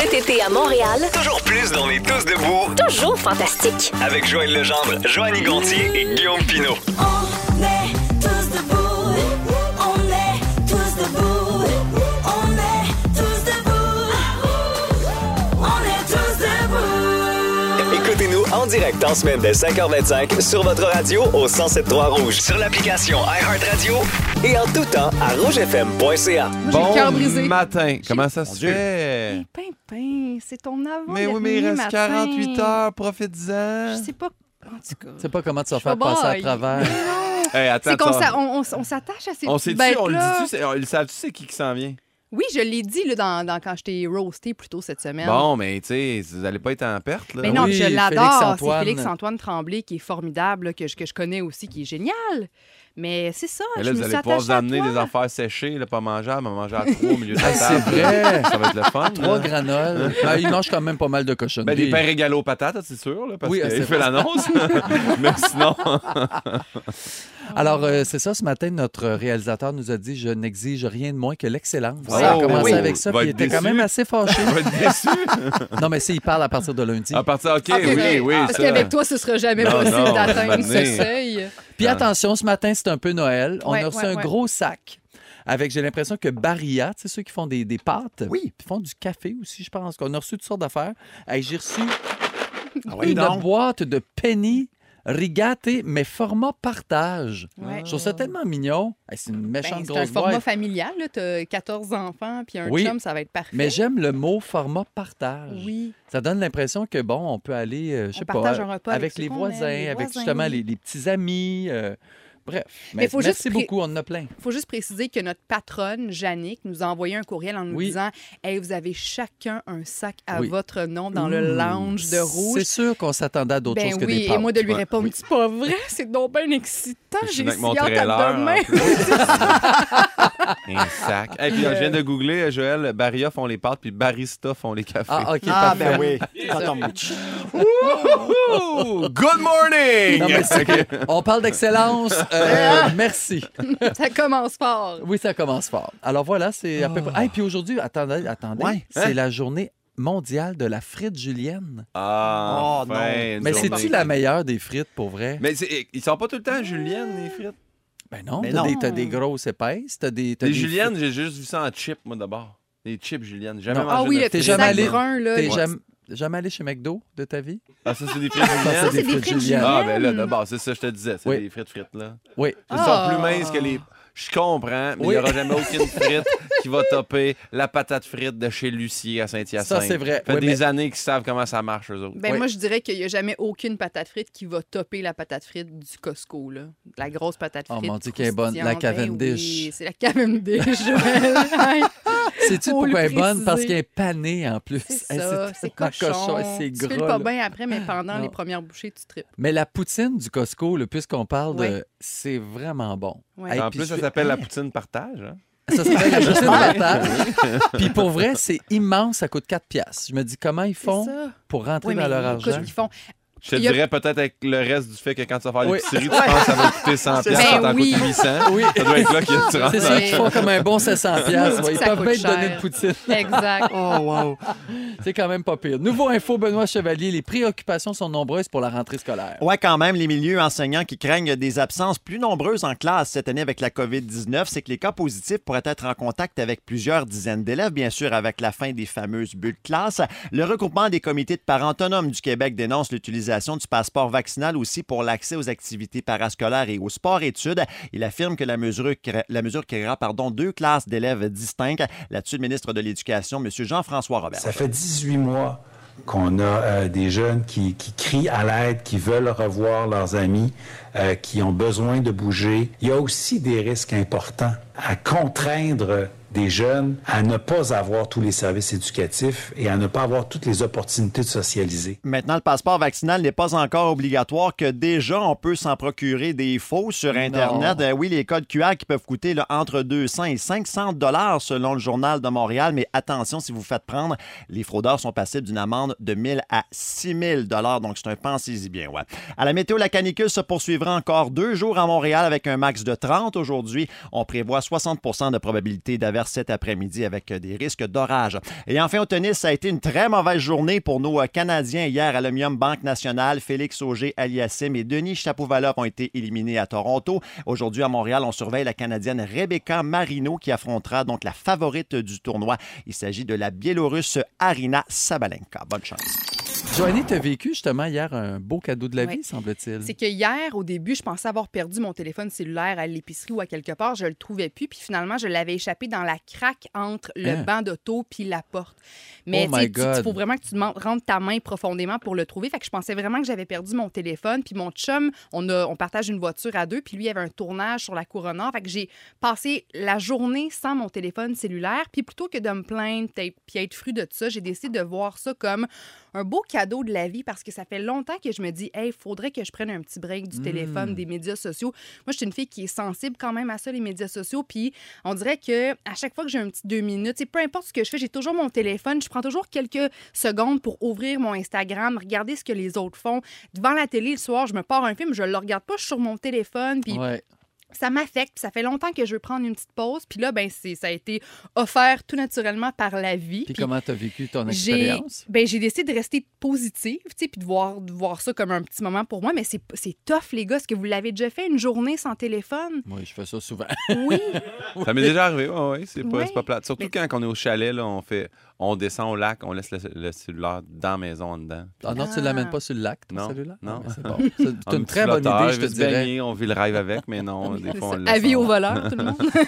Cet été à Montréal, Toujours plus dans les Tous debout toujours fantastique. avec Joël Legendre, Joanny Gontier et Guillaume Pinault. On est tous debout. On est tous debout. On est tous debout. On est tous debout. Écoutez-nous en direct en semaine dès 5h25 sur votre radio au 107.3 Rouge, sur l'application iHeartRadio et en tout temps à rougefm.ca. J'ai le cœur brisé. Matin, comment ça se fait? Hey, Pimpin, c'est ton avant. Mais oui, mais il reste 48 heures, profites-en. Je sais pas. En tout cas. Tu sais pas comment tu vas Je faire vais passer à brailler. travers. Hey, attends, C'est qu'on attends. on s'attache à ces On petites sait-tu, on le bêtes-là. dit-tu, ils savent-tu c'est qui s'en vient? Oui, je l'ai dit là, quand je t'ai roasté plus tôt cette semaine. Bon, mais tu sais, vous n'allez pas être en perte, là. Mais non, Oui, je l'adore. C'est Félix-Antoine. Félix-Antoine Tremblay qui est formidable, là, que je connais aussi, qui est génial. Mais c'est ça, Mais je là, me vous suis allez pouvoir attachée vous à amener toi. des affaires séchées, là, pas mangeables, à manger à trois au milieu de la Hey, table. c'est vrai. Ça va être le fun. 3 là. granoles. Ben, il mange quand même pas mal de cochonneries. Ben, des pains régalés aux patates, c'est sûr, là, parce Oui, qu'il c'est fait vrai. l'annonce. Mais sinon, Alors, c'est ça, ce matin, notre réalisateur nous a dit « Je n'exige rien de moins que l'excellence Oh, Ça a commencé oui. avec ça, Va puis il être était quand déçu. même assez fâché. on va être déçus. Non, mais il parle à partir de lundi. À partir, OK, Ok, oui, ok. oui, Parce ça. qu'avec toi, ce sera jamais Non, possible non, d'atteindre ce mané. seuil. Puis attention, ce matin, c'est un peu Noël. On Ouais, a reçu ouais, un ouais. gros sac avec, j'ai l'impression que Barilla, tu sais, ceux qui font des pâtes, Oui. puis font du café aussi, je pense. On a reçu toutes sortes d'affaires. Hey, j'ai reçu oui, une donc. boîte de penny rigate, mais format partage. Ouais. Je trouve ça tellement mignon. Hey, c'est une Ben, méchante c'est un grosse format boîte. familial. Tu as 14 enfants puis un Oui. chum, ça va être parfait. Mais j'aime le mot format partage. Oui. Ça donne l'impression que, bon, on peut aller, je sais pas, partage un repas avec avec ceux les qu'on voisins, aime, les avec voisins, justement oui. les petits amis. Bref. Mais faut merci juste beaucoup, on en a plein. Il faut juste préciser que notre patronne, Jannick, nous a envoyé un courriel en nous Oui. disant « Hey, vous avez chacun un sac à Oui. votre nom dans le lounge de Rouge. » C'est sûr qu'on s'attendait à d'autres Ben choses que oui, des pâtes. et moi de lui Ouais, répondre, oui. c'est pas vrai, c'est donc bien excitant, Je suis j'ai avec mon si hâte trailer, à demain. en plus. Un sac. Et puis, je viens de googler, Joël, Barilla font les pâtes, puis Barista font les cafés. Ah, OK, Ah, parfait. ben oui. Cotton-mouche. Ouh! Good morning! Non, mais c'est- on parle d'excellence. Merci. Ça commence fort. Oui, ça commence fort. Alors voilà, c'est à peu près. Ah, et puis aujourd'hui, attendez, Ouais. c'est Hein? la journée mondiale de la frite julienne. Ah, Oh, non. enfin, une Mais journée. c'est-tu la meilleure des frites pour vrai? Mais ils sont pas tout le temps juliennes, les frites. Ben non, Mais t'as non. des grosses épaisses, t'as des Les juliennes, j'ai juste vu ça en chip, moi, d'abord. Les chips juliennes. J'ai jamais Non. mangé Ah oui, de le T'es petit frites. jamais sac allé- brun, là. T'es les- jamais allé chez McDo de ta vie? Ah, ça, c'est des frites Ça, juliennes? c'est des frites juliennes. Ah, ben là, d'abord, c'est ça que je te disais. C'est Oui. des frites, là. Oui. Ils Ah. sont plus minces que les... Je comprends, mais il Oui. n'y aura jamais aucune frite qui va topper la patate frite de chez Lucier à Saint-Hyacinthe. Ça, c'est vrai. Ça fait Oui, des années qu'ils savent comment ça marche, eux autres. Ben Oui. moi, je dirais qu'il n'y a jamais aucune patate frite qui va topper la patate frite du Costco, là. La grosse patate Oh, frite. mon Dieu, qu'elle est bonne. La croustillante. Ben Cavendish. oui, c'est la Cavendish. Joël. Sais-tu Faut pourquoi le elle est bonne? préciser. Parce qu'elle est panée en plus. C'est Hey, ça, c'est tellement cochon. c'est Tu fais gras. pas là. bien après, mais pendant Non. les premières bouchées, tu tripes. Mais la poutine du Costco, là, puisqu'on parle Ouais. de... C'est vraiment bon. Ouais. Hey, En puis plus, je ça fais- s'appelle la Hein? poutine partage. Hein? Ça s'appelle la poutine partage. Puis pour vrai, c'est immense, ça coûte 4 piastres. Je me dis, comment ils C'est font ça. pour rentrer Oui, dans mais leur écoute, argent? ils font. Je te Il y a- dirais peut-être avec le reste du fait que quand tu vas faire Oui. l'épicerie, tu penses que ça va coûter 100 C'est piastres, ça. ça t'en Ben oui. coûte 800. Oui. Ça doit être là que tu rentres. C'est ça, ils font comme un bon 700 piastres. Ça Ils coûte peuvent bien te cher. donner de poutine. Exact. Oh, wow. C'est quand même pas pire. Nouveau info, Benoît Chevalier, les préoccupations sont nombreuses pour la rentrée scolaire. Ouais, quand même, les milieux enseignants qui craignent des absences plus nombreuses en classe cette année avec la COVID-19, c'est que les cas positifs pourraient être en contact avec plusieurs dizaines d'élèves, bien sûr, avec la fin des fameuses bulles de classe. Le regroupement des comités de parents autonomes du Québec dénonce l'utilisation du passeport vaccinal aussi pour l'accès aux activités parascolaires et aux sports-études. Il affirme que la mesure créera 2 classes d'élèves distinctes. Là-dessus, le ministre de l'Éducation, M. Jean-François Robert. Ça fait 18 mois qu'on a des jeunes qui crient à l'aide, qui veulent revoir leurs amis, qui ont besoin de bouger. Il y a aussi des risques importants à contraindre des jeunes à ne pas avoir tous les services éducatifs et à ne pas avoir toutes les opportunités de socialiser. Maintenant, le passeport vaccinal n'est pas encore obligatoire, que déjà, on peut s'en procurer des faux sur Internet. Oui, les codes QR qui peuvent coûter là, entre 200 et 500 $ selon le Journal de Montréal. Mais attention, si vous faites prendre, les fraudeurs sont passibles d'une amende de 1 000 à 6 000 $. Donc, c'est un pensez-y bien, ouais. À la météo, la canicule se poursuivra pleuvra encore 2 jours à Montréal avec un max de 30 aujourd'hui. On prévoit 60 de probabilité d'averse cet après-midi avec des risques d'orage. Et enfin, au tennis, ça a été une très mauvaise journée pour nos Canadiens hier à l'Omnium Banque Nationale. Félix Auger-Aliassime et Denis Shapovalov ont été éliminés à Toronto. Aujourd'hui, à Montréal, on surveille la Canadienne Rebecca Marino qui affrontera donc la favorite du tournoi. Il s'agit de la Biélorusse Arina Sabalenka. Bonne chance. Joanie, tu as vécu justement hier un beau cadeau de la vie, semble-t-il. C'est que hier, au début, je pensais avoir perdu mon téléphone cellulaire à l'épicerie ou à quelque part. Je le trouvais plus. Puis finalement, je l'avais échappé dans la craque entre le banc d'auto puis la porte. Mais il faut vraiment que tu rentres ta main profondément pour le trouver. Fait que je pensais vraiment que j'avais perdu mon téléphone. Puis mon chum, on partage une voiture à deux. Puis lui, il avait un tournage sur la Couronne-Nord. Fait que j'ai passé la journée sans mon téléphone cellulaire. Puis plutôt que de me plaindre puis être fru de tout ça, j'ai décidé de voir ça comme un beau cadeau de la vie parce que ça fait longtemps que je me dis, hey, il faudrait que je prenne un petit break du téléphone, des médias sociaux. Moi, je suis une fille qui est sensible quand même à ça, les médias sociaux. Puis on dirait que à chaque fois que j'ai un petit 2 minutes, peu importe ce que je fais, j'ai toujours mon téléphone. Je prends toujours quelques secondes pour ouvrir mon Instagram, regarder ce que les autres font. Devant la télé, le soir, je me pars un film, je le regarde pas, je suis sur mon téléphone. Puis ça m'affecte. Ça fait longtemps que je veux prendre une petite pause. Puis là, ça a été offert tout naturellement par la vie. Puis comment tu as vécu ton expérience? J'ai décidé de rester positive, puis de voir ça comme un petit moment pour moi. Mais c'est tough, les gars. Est-ce que vous l'avez déjà fait, une journée sans téléphone? Oui, je fais ça souvent. Oui. Ça m'est déjà arrivé, oui. C'est pas plate. Surtout quand on est au chalet, là, on descend au lac, on laisse le cellulaire dans la maison, en dedans. Ah non, tu ne l'amènes pas sur le lac, ton non, cellulaire? Non. C'est bon. C'est une très bonne idée, je te dirais. Baigner, on vit le rêve avec, mais non, des fois, on le laisse. Avis au voleur, tout le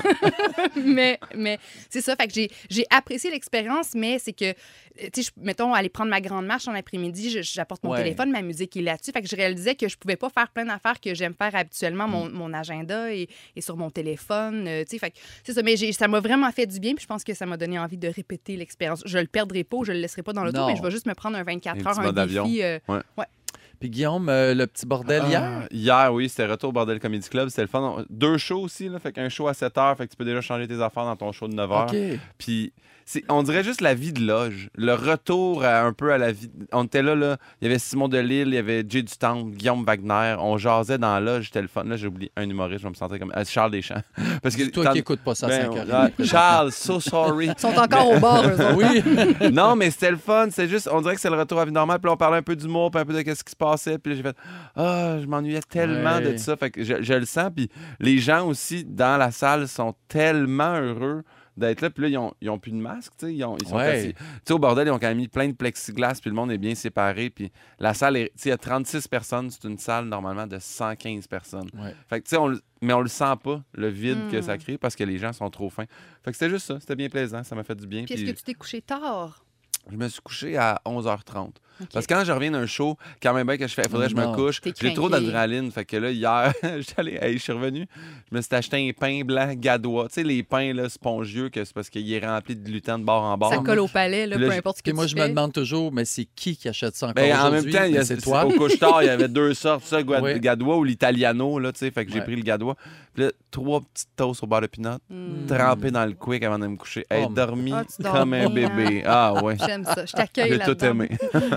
monde. mais c'est ça. Fait que j'ai apprécié l'expérience, mais c'est que, tu sais, mettons, aller prendre ma grande marche en après-midi, j'apporte mon téléphone, ma musique est là-dessus. Fait que je réalisais que je pouvais pas faire plein d'affaires que j'aime faire habituellement. Mon agenda est sur mon téléphone. Tu sais, fait que c'est ça. Mais ça m'a vraiment fait du bien, puis je pense que ça m'a donné envie de répéter l'expérience. Je le perdrai pas, je le laisserai pas dans l'auto, mais je vais juste me prendre un 24 heures, un défi. Puis Guillaume, le petit bordel hier? Hier, oui, c'était Retour au Bordel Comedy Club. C'était le fun. 2 shows aussi, là, fait qu'un show à 7 h, fait que tu peux déjà changer tes affaires dans ton show de 9 h. OK. Puis on dirait juste la vie de loge. Le retour un peu à la vie. On était là. Il y avait Simon Delille, il y avait Jay du Temple, Guillaume Wagner. On jasait dans la loge, c'était le fun. Là, j'ai oublié un humoriste, je me sentais comme Charles Deschamps. Parce que c'est toi qui n'écoutes pas ça à 5 heures. Charles, so sorry. Ils sont encore au bord, eux autres. Oui. Non, mais c'était le fun. C'est juste, on dirait que c'est le retour à la vie normale. Puis là, on parlait un peu d'humour, puis un peu de ce qui se passait. Puis là, j'ai fait, je m'ennuyais tellement de ça. Fait que je le sens. Puis les gens aussi dans la salle sont tellement heureux d'être là. Puis là, ils ont plus de masque, tu sais. Ils sont assis. Tu sais, au bordel, ils ont quand même mis plein de plexiglas, puis le monde est bien séparé. Puis la salle, tu sais, il y a 36 personnes. C'est une salle, normalement, de 115 personnes. Ouais. Fait que, tu sais, mais on le sent pas, le vide que ça crée, parce que les gens sont trop fins. Fait que c'était juste ça. C'était bien plaisant. Ça m'a fait du bien. Puis est-ce que tu t'es couché tard? Je me suis couché à 11h30. Okay. Parce que quand je reviens d'un show, quand même bien que je fais, il faudrait que je me couche. J'ai trop d'adrénaline. Fait que là, hier, je suis revenu. Je me suis acheté un pain blanc gadois. Tu sais, les pains là, spongieux, que c'est parce qu'il est rempli de gluten de bord en bord. Ça colle au palais, là, peu importe ce que tu fais. Moi, je me demande toujours, mais c'est qui achète ça encore en aujourd'hui? même temps, c'est toi. Au couche-tard, il y avait 2 sortes, ça, gadois ou l'italiano. Là, fait que j'ai pris le gadois. Puis là, 3 petites toasts au beurre de pinot, trempées dans le quick avant de me coucher. Elle dormi comme un bébé. Ah ouais. J'aime ça. Je t'accueille là-dedans. J'ai tout aimé.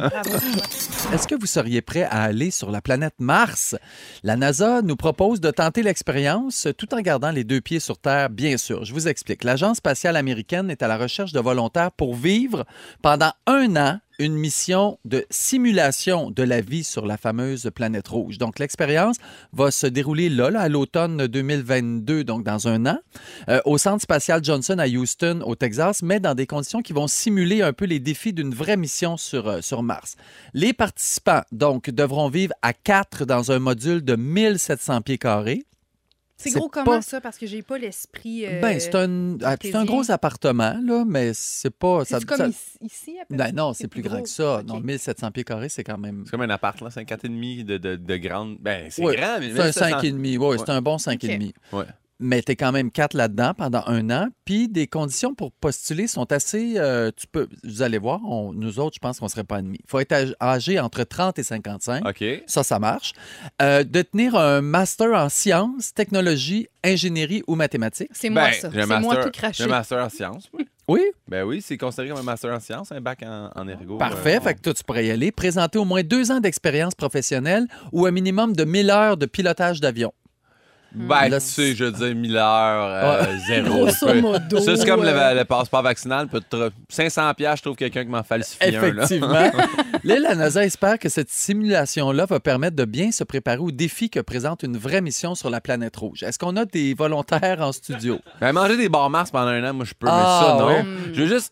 Est-ce que vous seriez prêt à aller sur la planète Mars? La NASA nous propose de tenter l'expérience tout en gardant les 2 pieds sur Terre, bien sûr. Je vous explique. L'Agence spatiale américaine est à la recherche de volontaires pour vivre pendant 1 an une mission de simulation de la vie sur la fameuse planète rouge. Donc, l'expérience va se dérouler là à l'automne 2022, donc dans 1 an, au Centre spatial Johnson à Houston, au Texas, mais dans des conditions qui vont simuler un peu les défis d'une vraie mission sur Mars. Les participants, donc, devront vivre à 4 dans un module de 1700 pieds carrés. C'est gros comment ça? Parce que j'ai pas l'esprit. C'est un gros appartement, là, mais c'est pas. C'est comme ici, à peu près? Non, c'est plus grand que ça. Okay. Non, 1700 pieds carrés, c'est quand même. C'est comme un appart, là. C'est un 4,5 de grande. Ben, c'est grand, mais c'est un 5,5. Oui, c'est un bon 5,5. Okay. Ouais. mais tu es quand même 4 là-dedans pendant 1 an. Puis des conditions pour postuler sont assez... vous allez voir, nous autres, je pense qu'on ne serait pas admis. Il faut être âgé entre 30 et 55. OK. Ça marche. De tenir un master en sciences, technologie, ingénierie ou mathématiques. C'est moi, ça. J'ai un C'est moi master- tout craché. J'ai un master en sciences. Oui. Oui? Ben oui, c'est considéré comme un master en sciences, un bac en ergo. Parfait. Fait que toi, tu pourrais y aller. Présenter au moins 2 ans d'expérience professionnelle ou un minimum de 1000 heures de pilotage d'avion. Ben, Là, tu sais, je veux dire 1000 heures, zéro. Grosso modo, Ça, c'est comme le passeport vaccinal. 500$, je trouve quelqu'un qui m'en falsifie un. Là. Effectivement. Là, la NASA espère que cette simulation-là va permettre de bien se préparer aux défis que présente une vraie mission sur la planète rouge. Est-ce qu'on a des volontaires en studio? Ben, manger des bars Mars pendant 1 an, moi, je peux, Ah, mais ça, non. ouais. Je veux juste...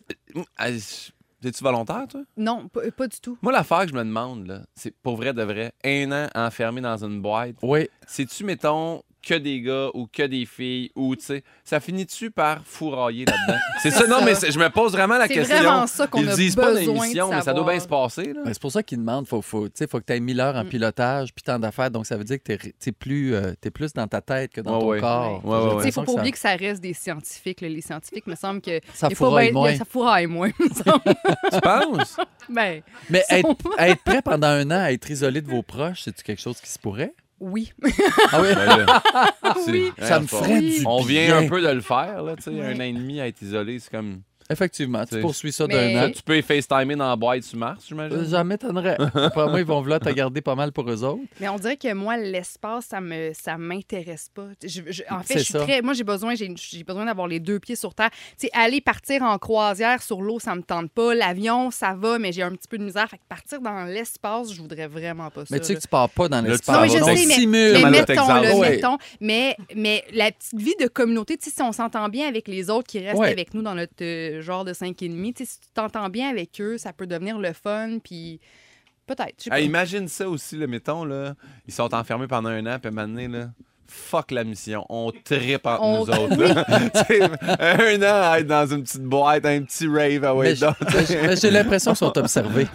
Es-tu volontaire, toi? Non, pas du tout. Moi, l'affaire que je me demande, là, c'est pour vrai de vrai, 1 an enfermé dans une boîte, Oui. c'est-tu, mettons, que des gars ou que des filles ou, tu sais, ça finit-tu par fourrailler là-dedans? C'est ça, non, mais je me pose vraiment la C'est question. vraiment ça qu'on Ils a le disent pas dans besoin l'émission, de mais ça doit savoir. bien se passer, là. Ben, c'est pour ça qu'ils demandent, faut que tu aies 1000 heures en pilotage puis tant d'affaires. Donc, ça veut dire que t'es plus dans ta tête que dans ton Ouais. corps. Ouais, ouais, J'ai ouais. Il ne l'impression faut pas que oublier que ça reste des scientifiques. Là. Les scientifiques, me semble que... Ça il faut fourraille bien- moins. Ça fourraille moins, me semble. Tu penses? Ben, Mais Ils être prêt pendant 1 an à être isolé de vos proches, c'est-tu quelque chose qui se pourrait? oui. Ah oui? Ben là, Oui. Ça me c'est pas- ferait du On bien. vient un peu de le faire, là, tu sais, Ouais. 1 an et demi à être isolé, c'est comme... Effectivement, tu C'est- poursuis ça Mais- d'un an. Tu peux FaceTimer dans la boîte sur Mars, j'imagine? Ça m'étonnerait. Après moi, ils vont vouloir te garder pas mal pour eux autres. Mais on dirait que moi, l'espace, ça m'intéresse pas. En fait, C'est je suis ça. très... Moi, j'ai besoin d'avoir les 2 pieds sur terre. Tu sais, aller partir en croisière sur l'eau, ça me tente pas. L'avion, ça va, mais j'ai un petit peu de misère. Fait que partir dans l'espace, je voudrais vraiment pas ça. Mais tu sais là. que tu pars pas dans tu l'espace. Non, mais je donc, sais, mais, simule. mais Comme à mettons, Texas. là, Ouais. mettons. Mais la petite vie de communauté, tu sais, si on s'entend bien avec les autres qui restent Ouais. avec nous dans notre genre de 5,5, tu sais, si tu t'entends bien avec eux, ça peut devenir le fun, puis peut-être, je sais pas. Hey, imagine ça aussi, là, mettons, là, ils sont enfermés pendant 1 an, puis maintenant, là, fuck la mission, on trippe entre On- nous autres. là. Tu sais, 1 an à être dans une petite boîte, un petit rave, ah ouais, Mais j'ai l'impression qu'ils sont observés.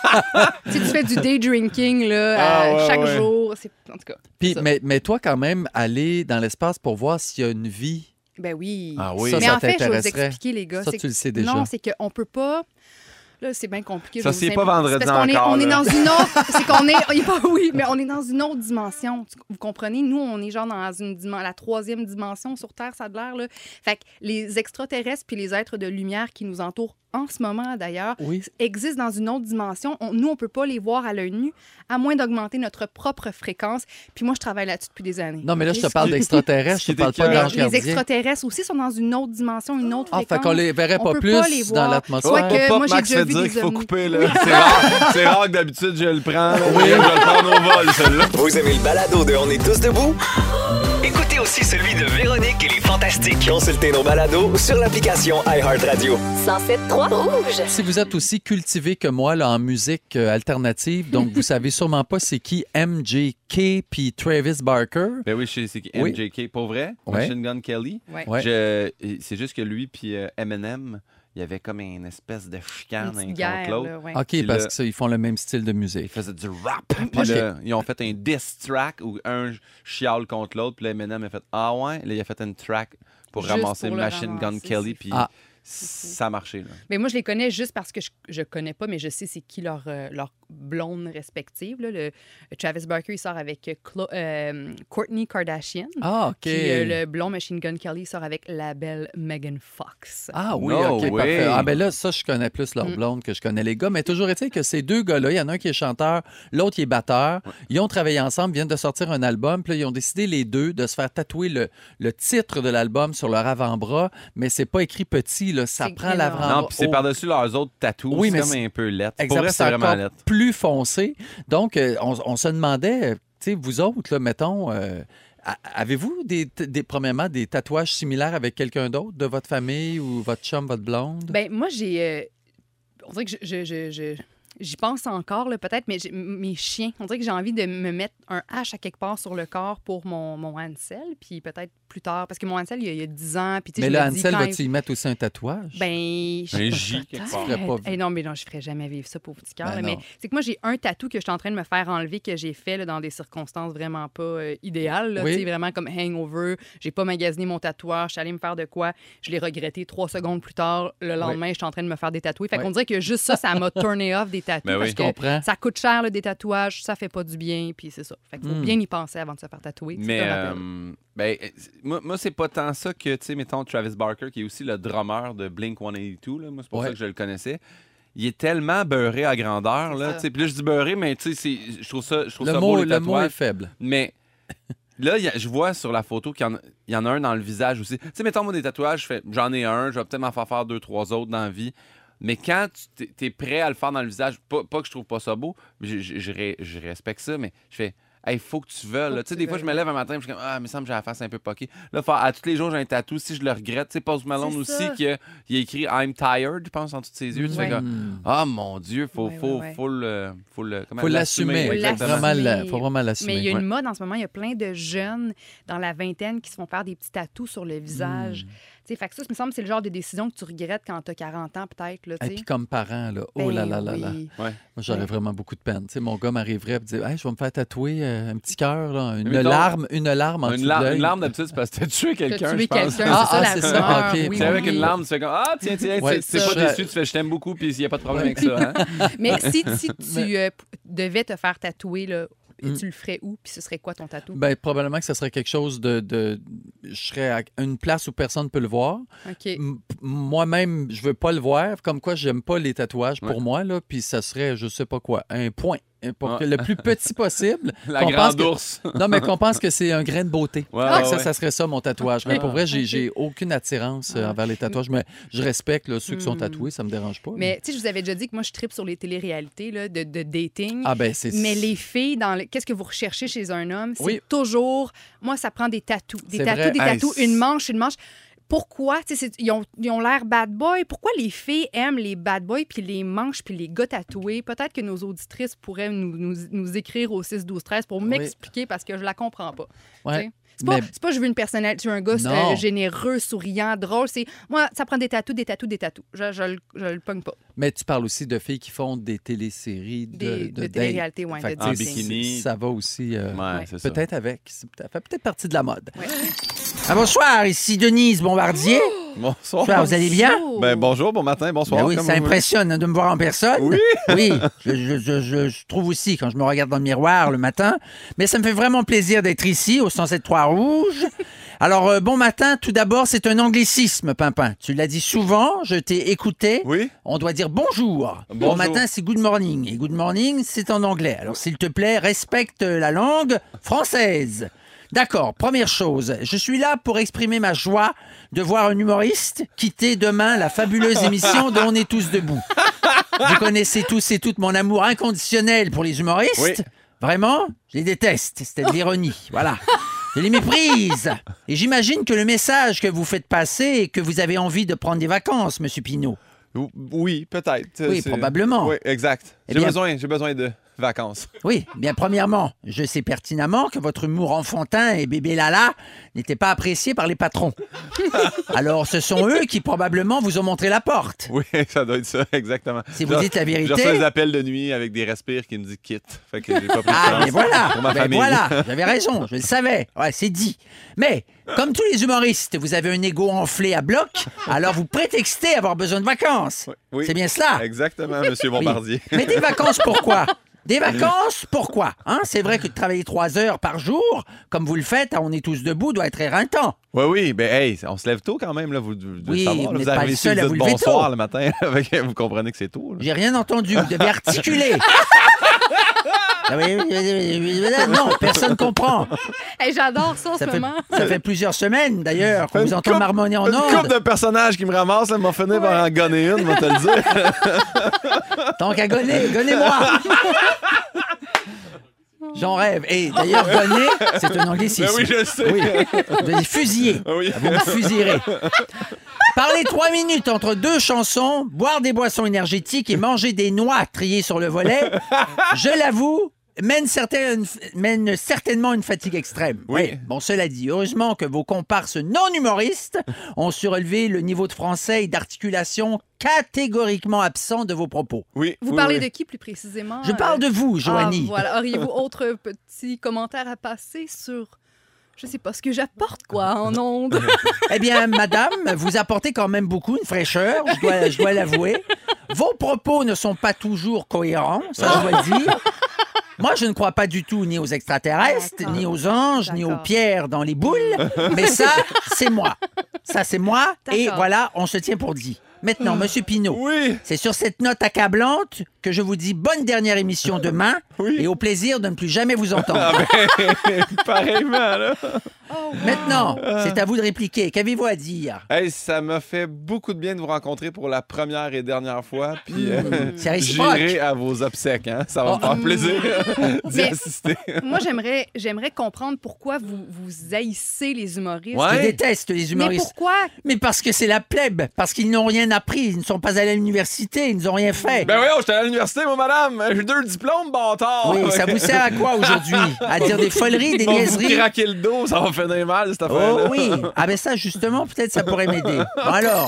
Tu sais, tu fais du day drinking là, Ah, ouais, chaque ouais. jour. En tout cas. Puis, ça. mais toi, quand même, aller dans l'espace pour voir s'il y a une vie, Ben oui. Ah oui. Ça, Mais ça en fait, je vais vous t'intéresserait. expliquer, les gars. Ça, c'est tu le que- sais déjà. Non, c'est qu'on peut pas. Là, c'est bien compliqué. Ça, je vais c'est vous pas simplifier. vendredi C'est parce qu'on est- encore, On est là. dans une autre. C'est qu'on est. il est pas- Oui, mais on est dans une autre dimension. Vous comprenez? Nous, on est genre dans la 3e dimension sur Terre, ça a de l'air. Là. Fait que les extraterrestres puis les êtres de lumière qui nous entourent en ce moment, d'ailleurs, Oui. existent dans une autre dimension. Nous, on peut pas les voir à l'œil nu, à moins d'augmenter notre propre fréquence. Puis moi, je travaille là-dessus depuis des années. Non, mais là, je te OK? parle d'extraterrestres, je te parle pas Mais d'anges Les gardiens. extraterrestres aussi sont dans une autre dimension, une autre Ah, fréquence. fait qu'on les verrait On pas peut plus pas les dans voir. l'atmosphère. Soit que Pop, moi, j'ai Max déjà fait vu dire des qu'il faut ovnis. couper, là. C'est rare que d'habitude, je le prends. Là. Oui, je vais le prendre au vol, celle-là. Vous aimez le balado de On est tous debout? Écoutez aussi celui de Véronique et les Fantastiques. Consultez nos balados sur l'application iHeartRadio. 107.3 Rouge. Si vous êtes aussi cultivé que moi là, en musique alternative, donc vous savez sûrement pas c'est qui MJK puis Travis Barker. Ben oui, je sais c'est qui Oui. MJK. Pour vrai, Ouais. Machine Gun Kelly. Ouais. Ouais. C'est juste que lui puis Eminem, il y avait comme une espèce de Une chicane petite un guerre, contre l'autre. là, ouais. OK, Puis parce là- que ça, ils font le même style de Ils musique. faisaient du rap. Puis Ok. là, ils ont fait un diss track où un chiale contre l'autre. Puis là, Eminem a fait Ah ouais. Là, il a fait une track pour Juste ramasser pour le Machine Gun ramasser, Kelly. c'est Puis Ah. ça a marché. Là. Mais moi, je les connais juste parce que je connais pas, mais je sais c'est qui leur blonde respective. Là. Le Travis Barker, il sort avec Kourtney Kardashian. Ah, OK. Puis le blond Machine Gun Kelly sort avec la belle Megan Fox. Ah oui, No OK, way. parfait. Ah ben là, ça, je connais plus leur blonde que je connais les gars. Mais toujours est-il que ces 2 gars-là, il y en a un qui est chanteur, l'autre qui est batteur. Ils ont travaillé ensemble, viennent de sortir un album. Puis là, ils ont décidé, les deux, de se faire tatouer le titre de l'album sur leur avant-bras. Mais c'est pas écrit petit, là. Ça C'est prend énorme. l'avant-bras. Non, puis c'est au- par-dessus leurs autres tatous. Oui, mais c'est comme un peu lettre. Pour Exact, vrai, c'est c'est vraiment encore lettre. plus foncé. Donc, on se demandait, tu sais, vous autres, là, mettons, avez-vous premièrement des tatouages similaires avec quelqu'un d'autre de votre famille ou votre chum, votre blonde? Ben moi, j'ai... on dirait que J'y pense encore, là, peut-être, mais mes chiens, on dirait que j'ai envie de me mettre un H à quelque part sur le corps pour mon Hansel, puis peut-être plus tard, parce que mon Hansel, il y a 10 ans. Puis, mais le Hansel, vas-tu y mettre aussi un tatouage? Ben, un J, quelque part. Non, mais non, je ferais jamais vivre ça, pauvre petit cœur. Ben mais c'est que moi, j'ai un tatou que je suis en train de me faire enlever, que j'ai fait là, dans des circonstances vraiment pas idéales. Là, vraiment comme hangover. J'ai pas magasiné mon tatouage. Je suis allée me faire de quoi. Je l'ai regretté 3 secondes plus tard. Le lendemain, je suis en train de me faire des tatoués. Fait qu'on dirait que juste ça m'a turné off des tatous. Parce que ça coûte cher, là, des tatouages. Ça fait pas du bien. Puis c'est ça. Fait qu'il faut bien y penser avant de se faire tatouer. Mais moi, c'est pas tant ça que, tu sais, mettons, Travis Barker, qui est aussi le drummer de Blink-182. Là, moi, c'est pour ça que je le connaissais. Il est tellement beurré à grandeur. Là, puis là, je dis beurré, mais tu sais, je trouve ça beau, les tatouages. Le mot est faible. Mais là, je vois sur la photo qu'il y en a un dans le visage aussi. Tu sais, mettons, moi, des tatouages, j'en ai un, je vais peut-être m'en faire 2, 3 autres dans la vie. Mais quand tu es prêt à le faire dans le visage, pas que je trouve pas ça beau, je respecte ça, mais je fais... Il faut que tu veuilles. Tu sais, des fois, je me lève un matin et je suis comme, il me semble que j'ai la face un peu poquée. Là, à tous les jours, j'ai un tatou. Si je le regrette, tu sais, Post Malone aussi, il a écrit I'm tired, je pense, en dessous de ses yeux. Tu fais comme, mon Dieu, faut l'assumer. Faut vraiment l'assumer. Mais il y a une mode en ce moment, il y a plein de jeunes dans la vingtaine qui se font faire des petits tatous sur le visage. Fait que ça me semble que c'est le genre de décision que tu regrettes quand tu as 40 ans, peut-être. Et puis comme parent, là, oh là là là là. Moi, j'aurais vraiment beaucoup de peine. T'sais, mon gars m'arriverait et me dirait, je vais me faire tatouer un petit cœur, une larme en dessous de l'œil. Une larme, d'habitude, c'est parce que tu as tué quelqu'un, je pense. C'est ça. C'est avec une larme, tu fais comme, tiens, c'est pas déçu, tu fais, je t'aime beaucoup, puis il n'y a pas de problème avec ça. Hein? Mais si tu devais te faire tatouer, là, et tu le ferais où? Puis ce serait quoi ton tatou? Ben, probablement que ce serait quelque chose de... Je serais à une place où personne ne peut le voir. Okay. Moi-même, je veux pas le voir. Comme quoi, j'aime pas les tatouages pour moi. Là, puis ça serait, je sais pas quoi, un point. Pour que le plus petit possible. La grande ours. Non, mais qu'on pense que c'est un grain de beauté. Ça serait ça, mon tatouage. Mais pour vrai, j'ai aucune attirance envers les tatouages. Mais je respecte là, ceux qui sont tatoués, ça me dérange pas. Mais tu sais, je vous avais déjà dit que moi, je tripe sur les téléréalités là, de dating. Ah ben, c'est... Mais les filles, qu'est-ce que vous recherchez chez un homme? C'est toujours... Moi, ça prend des tatous. Des tatous, une manche. Pourquoi? Ils ont l'air bad boy. Pourquoi les filles aiment les bad boys puis les manches puis les gars tatoués? Peut-être que nos auditrices pourraient nous écrire au 6-12-13 pour m'expliquer parce que je la comprends pas. Ouais. C'est pas je veux une personnalité, tu veux un gars généreux, souriant, drôle. Moi, ça prend des tatous. Je le pogne pas. Mais tu parles aussi de filles qui font des téléséries de télé-réalité, en bikini. Ça va aussi. c'est peut-être ça. Ça fait peut-être partie de la mode. Ouais. Bonsoir, ici Denise Bombardier. Bonsoir. Vous allez bien? Bonjour, bon matin, bonsoir. Oui, ça impressionne de me voir en personne. Oui, je trouve aussi quand je me regarde dans le miroir le matin. Mais ça me fait vraiment plaisir d'être ici au 107.3 Rouge. Alors, bon matin, tout d'abord, c'est un anglicisme, Pimpin. Tu l'as dit souvent, je t'ai écouté. Oui. On doit dire bonjour. Bon matin, c'est good morning. Et good morning, c'est en anglais. Alors, s'il te plaît, respecte la langue française. D'accord, première chose, je suis là pour exprimer ma joie de voir un humoriste quitter demain la fabuleuse émission de On est tous debout. Vous connaissez tous et toutes mon amour inconditionnel pour les humoristes. Oui. Vraiment, je les déteste, c'est de l'ironie, voilà. Je les méprise. Et j'imagine que le message que vous faites passer est que vous avez envie de prendre des vacances, Monsieur Pinault. Oui, peut-être. Oui, probablement. Oui, exact. J'ai besoin de vacances. Oui, bien premièrement, je sais pertinemment que votre humour enfantin et bébé Lala n'étaient pas appréciés par les patrons. Alors, ce sont eux qui probablement vous ont montré la porte. Oui, ça doit être ça, exactement. Si vous dites la vérité... Je reçois des appels de nuit avec des respires qui me disent « quitte ». Fait que j'ai pas pris de chance mais voilà, pour ma famille. Voilà, j'avais raison, je le savais. Ouais, c'est dit. Mais, comme tous les humoristes, vous avez un ego enflé à bloc, alors vous prétextez avoir besoin de vacances. Oui. C'est bien cela? Exactement, Monsieur Bombardier. Oui. Mais des vacances, pourquoi? Des vacances, pourquoi? C'est vrai que de travailler 3 heures par jour, comme vous le faites, On est tous debout, doit être éreintant. Oui, ben hey, on se lève tôt quand même, là, vous devez savoir. Vous Vous arrivez ici, vous dites bonsoir le matin, vous comprenez que c'est tôt. Là. J'ai rien entendu, vous devez articuler. Non, personne comprend. Hey, j'adore ça en ce moment. Ça fait plusieurs semaines, d'ailleurs, qu'on vous entend marmonner en ondes. Une couple de personnages qui me ramassent, m'a fini par en gonner une, va te le dire. Tant qu'à gonner, gonnez-moi. J'en rêve. Et d'ailleurs, gonner, c'est un anglicisme. Ben oui, je sais. Oui. Vous allez fusiller. Oui. Vous me fusillerez. Parler 3 minutes entre 2 chansons, boire des boissons énergétiques et manger des noix triées sur le volet, je l'avoue, mène certainement une fatigue extrême. Oui. Ouais. Bon, cela dit, heureusement que vos comparses non humoristes ont su relever le niveau de français et d'articulation catégoriquement absent de vos propos. Oui. Vous oui, parlez oui. de qui plus précisément? Je parle de vous, Joanie. Voilà. Auriez-vous autre petit commentaire à passer sur... Je sais pas ce que j'apporte, quoi, en ondes. Eh bien, madame, vous apportez quand même beaucoup, une fraîcheur, je dois l'avouer. Vos propos ne sont pas toujours cohérents, ça je dois le dire. Moi, je ne crois pas du tout ni aux extraterrestres, D'accord. ni aux anges, ni aux D'accord. pierres dans les boules. Mais ça, c'est moi. Ça, c'est moi. Et D'accord. voilà, on se tient pour dit. Maintenant, Monsieur Pinault, Oui. c'est sur cette note accablante que je vous dis bonne dernière émission demain Oui. et au plaisir de ne plus jamais vous entendre. Pareillement, là. Maintenant, c'est à vous de répliquer. Qu'avez-vous à dire? Hey, ça m'a fait beaucoup de bien de vous rencontrer pour la première et dernière fois. Puis C'est réciproque. j'irai à vos obsèques. Hein? Ça va me faire plaisir d'y Mais- assister. Moi, j'aimerais comprendre pourquoi vous haïssez les humoristes. Ouais. Je déteste les Mais humoristes. pourquoi? Mais parce que c'est la plèbe, parce qu'ils n'ont rien appris, ils ne sont pas allés à l'université, ils n'ont rien fait. Ben voyons, j'étais à l'université, moi, madame. J'ai 2 diplômes, bâtard. Oui, ça vous sert à quoi aujourd'hui? À dire des foleries, des Ils vont vous niaiseries? craquer le dos, ça va finir mal, cette affaire-là. Oh oui. Ah ben ça, justement, peut-être ça pourrait m'aider. Bon alors,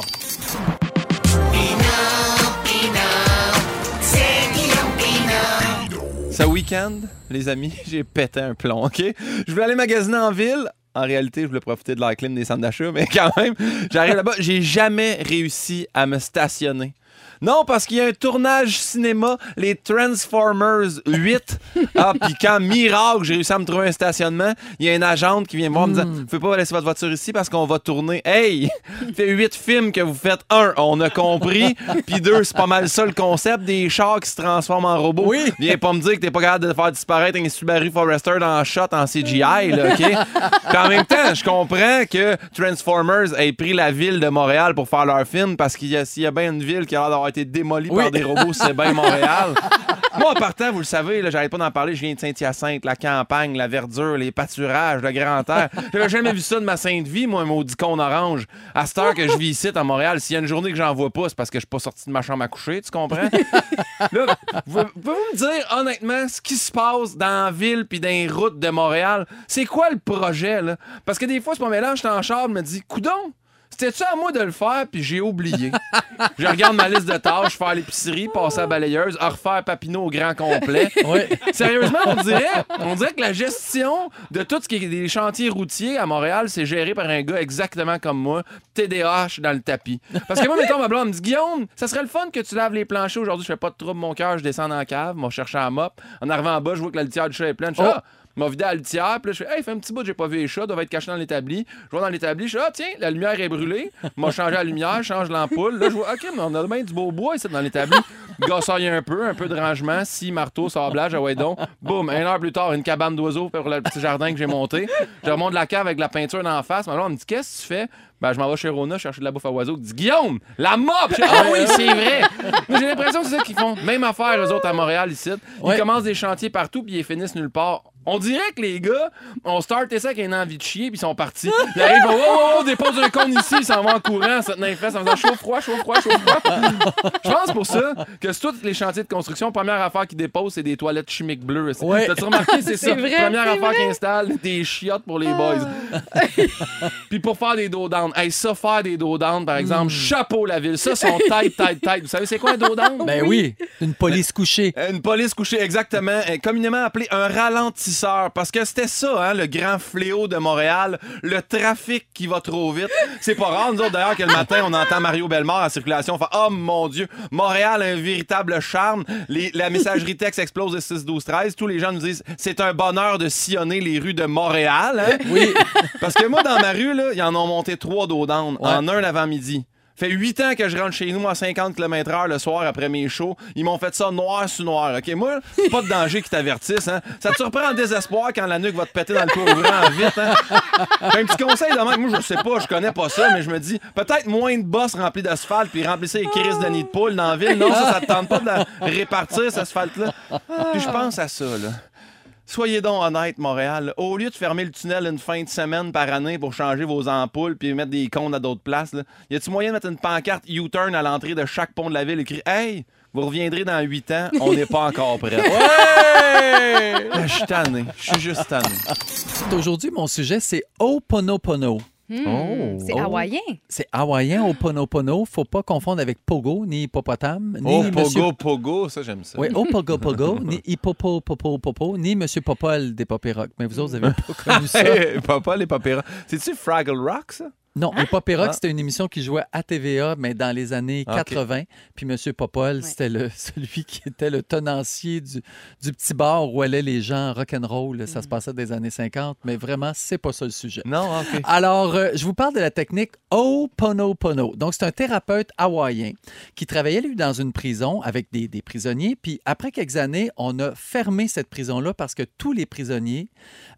Ce week-end, les amis, j'ai pété un plomb, OK? Je voulais aller magasiner en ville. En réalité, je voulais profiter de l'air clim des centres d'achat, mais quand même, j'arrive là-bas, j'ai jamais réussi à me stationner. Non, parce qu'il y a un tournage cinéma, les Transformers 8. Ah, puis quand, miracle, j'ai réussi à me trouver un stationnement, il y a une agente qui vient me voir en me disant « Vous pouvez pas laisser votre voiture ici parce qu'on va tourner. » Hey! Ça fait 8 films que vous faites. 1, on a compris. Puis 2, c'est pas mal ça le concept des chars qui se transforment en robots. Oui. Viens pas me dire que t'es pas capable de faire disparaître un Subaru Forester dans le shot en CGI, là, OK? Puis en même temps, je comprends que Transformers ait pris la ville de Montréal pour faire leur film parce s'il y a bien une ville qui a l'air d'avoir été démolie par des robots, c'est bien Montréal. Moi, en partant, vous le savez, là, j'arrête pas d'en parler, je viens de Saint-Hyacinthe, la campagne, la verdure, les pâturages, le grand air. J'avais jamais vu ça de ma sainte vie, moi, un maudit cône orange. À cette heure que je vis ici, à Montréal, s'il y a une journée que j'en vois pas, c'est parce que je suis pas sorti de ma chambre à coucher, tu comprends? Là, pouvez-vous me dire, honnêtement, ce qui se passe dans la ville puis dans les routes de Montréal, c'est quoi le projet, là? Parce que des fois, ce moment-là, j'étais en char, je me dis, coudon! C'était-tu à moi de le faire, puis j'ai oublié. Je regarde ma liste de tâches, faire l'épicerie, passer à la balayeuse, refaire Papineau au grand complet. Ouais. Sérieusement, on dirait que la gestion de tout ce qui est des chantiers routiers à Montréal, c'est géré par un gars exactement comme moi, TDAH dans le tapis. Parce que moi, mettons, ma blonde me dit « Guillaume, ça serait le fun que tu laves les planchers aujourd'hui. Je fais pas de trouble, mon cœur, je descends dans la cave, moi, je cherche à mop. En arrivant en bas, je vois que la litière du chat est pleine. Je fais, m'a vidé à la litière, puis là, je fais, hey, fait un petit bout, j'ai pas vu les chats, doivent être cachés dans l'établi. Je vais dans l'établi, je fais, ah, tiens, la lumière est brûlée. M'a changé la lumière, change l'ampoule. Là, je vois, OK, mais on a bien du beau bois ici dans l'établi. Gossaille un peu de rangement, scie, marteau, sablage, ah ouais, donc. Boum, 1 heure plus tard, une cabane d'oiseaux pour le petit jardin que j'ai monté. Je remonte la cave avec la peinture d'en face. Ma blonde me dit, qu'est-ce que tu fais? Ben, je m'en vais chez Rona chercher de la bouffe à oiseaux. Il dit, Guillaume, la mop! Ah oui, c'est vrai! Mais j'ai l'impression que c'est ça qu'ils font. Même affaire, eux autres, à Montréal, ici. Ils Ouais. commencent des chantiers partout, puis ils finissent nulle part. On dirait que les gars ont starté ça avec une envie de chier, puis ils sont partis. Ils arrivent, oh, dépose un con ici, ils s'en vont en courant, ça tenait les fesses en faisant chaud-froid. Je pense pour ça que sur tous les chantiers de construction, première affaire qu'ils déposent, c'est des toilettes chimiques bleues. Ouais. T'as-tu remarqué, c'est ça? vrai, Première c'est affaire vrai. qu'ils installent, des chiottes pour les boys. Puis pour faire des dos down. Hey, ça, faire des dos down, par exemple, chapeau la ville. Ça, sont tête. Vous savez, c'est quoi un dos down? Ben oui, une police couchée. Une police couchée, exactement. Communément appelé un ralentisseur. Parce que c'était ça, hein, le grand fléau de Montréal. Le trafic qui va trop vite. C'est pas rare, nous autres, d'ailleurs, que le matin, on entend Mario Bellemare en circulation. On fait, oh mon Dieu, Montréal a un véritable charme. La messagerie texte explose de 6-12-13. Tous les gens nous disent, c'est un bonheur de sillonner les rues de Montréal. Hein? Oui. Parce que moi, dans ma rue, là, ils en ont monté 3 dos down en un avant-midi. Fait 8 ans que je rentre chez nous à 50 km/h le soir après mes shows. Ils m'ont fait ça noir sur noir. OK, moi, c'est pas de danger qui t'avertisse. Hein? Ça te surprend en désespoir quand la nuque va te péter dans le cours ouvrant vite. Hein? Fait un petit conseil de même. Moi, je sais pas, je connais pas ça, mais je me dis peut-être moins de bosses remplies d'asphalte puis remplissez les crises de nid de poule dans la ville. Non, ça te tente pas de la répartir, cet asphalte-là. Puis je pense à ça, là. Soyez donc honnête, Montréal. Au lieu de fermer le tunnel une fin de semaine par année pour changer vos ampoules puis mettre des cônes à d'autres places, là, y a-tu moyen de mettre une pancarte U-turn à l'entrée de chaque pont de la ville écrit « Hey, vous reviendrez dans 8 ans, on n'est pas encore prêt. » Ouais! Je suis tanné. Je suis juste tanné. Aujourd'hui, mon sujet, c'est Ho'oponopono. C'est hawaïen. C'est hawaïen, Ho'oponopono. Faut pas confondre avec Pogo, ni hippopotame, ni Pogo, ça, j'aime ça. Oui, Pogo, ni Hippopo, ni Monsieur Popol des Popérocs. Mais vous autres, vous avez pas connu ça. Popol et Popérocs. C'est-tu Fraggle Rock, ça? Non, les Popérocs, c'était une émission qui jouait à TVA, mais dans les années 80. Puis M. Popol, c'était celui qui était le tenancier du petit bar où allaient les gens rock'n'roll. Ça se passait des années 50, mais vraiment, c'est pas ça le sujet. Non, OK. Alors, je vous parle de la technique Ho'oponopono. Donc, c'est un thérapeute hawaïen qui travaillait, lui, dans une prison avec des prisonniers. Puis, après quelques années, on a fermé cette prison-là parce que tous les prisonniers